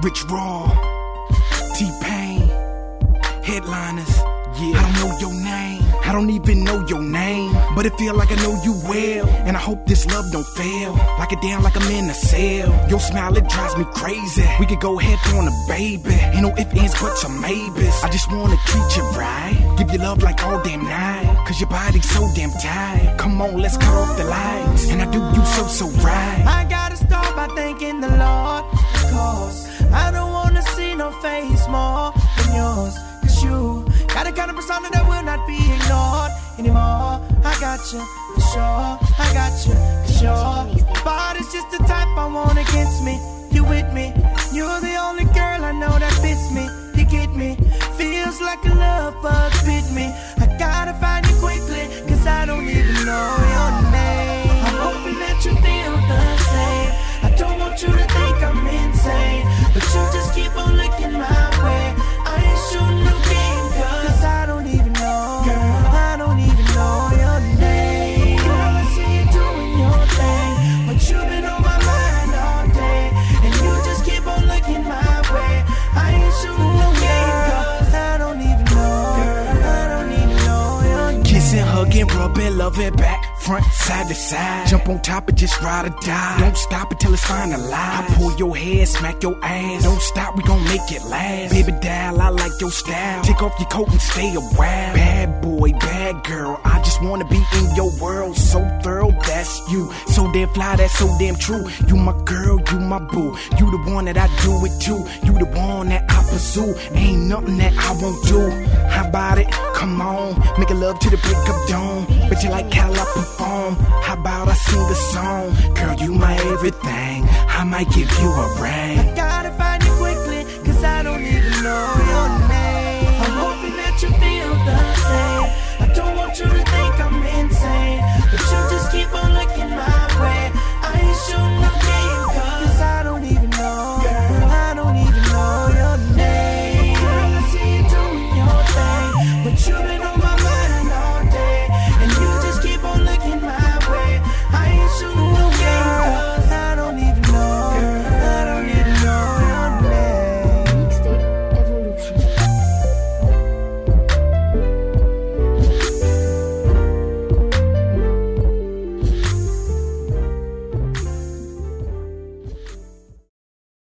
Rich Raw, T-Pain, headliners. Yeah, I don't know your name, I don't even know your name, but it feel like I know you well, and I hope this love don't fail. Lock it down like I'm in a cell. Your smile, it drives me crazy. We could go ahead on a baby. Ain't no ifs, ands, buts, or maybes. I just wanna treat you right, give you love like all damn night, cause your body's so damn tight. Come on, let's cut off the lights, and I do you so right. I gotta start by thanking the Lord, cause I don't wanna see no face more than yours. Cause you got a kind of persona that will not be ignored anymore. I got you, for sure. I got you, for sure. Body's just the type I want against me. You with me? You're the only girl I know that fits me. You get me? Feels like a love bug bit me. I gotta find you quickly, cause I don't even know your name. I'm hoping that you feel the same. I don't want you to think I'm insane, but you just keep on looking my way. I ain't shooting no game, cause I don't even know. Girl, I don't even know your name. Girl, I see you doing your thing, but you've been on my mind all day, and you just keep on looking my way. I ain't shooting no game, cause I don't even know. Girl, I don't even know your name. Kissing, hugging, rubbing, loving back, front, side to side. Jump on top and just ride or die. Don't stop until it's finalized. I pull your head, smack your ass. Don't stop, we gon' make it last. Baby doll, I like your style. Take off your coat and stay a while. Bad boy, bad girl, I just wanna be in your world. So thorough, that's you. So damn fly, that's so damn true. You my girl, you my boo. You the one that I do it to. You the one that I pursue. Ain't nothing that I won't do. How about it? Come on, make a love to the break of dawn. But you like how I perform. How about I sing a song? Girl, you my everything. I might give you a ring.